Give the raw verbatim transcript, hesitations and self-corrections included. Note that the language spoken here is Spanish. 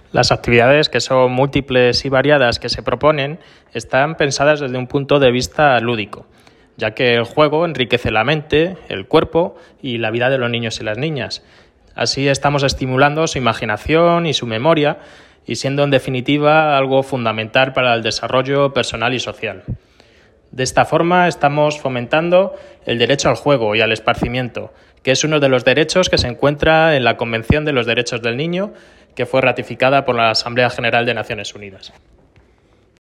Las actividades, que son múltiples y variadas, que se proponen, están pensadas desde un punto de vista lúdico, ya que el juego enriquece la mente, el cuerpo y la vida de los niños y las niñas. Así estamos estimulando su imaginación y su memoria y siendo en definitiva algo fundamental para el desarrollo personal y social. De esta forma estamos fomentando el derecho al juego y al esparcimiento, que es uno de los derechos que se encuentra en la Convención de los Derechos del Niño, que fue ratificada por la Asamblea General de Naciones Unidas.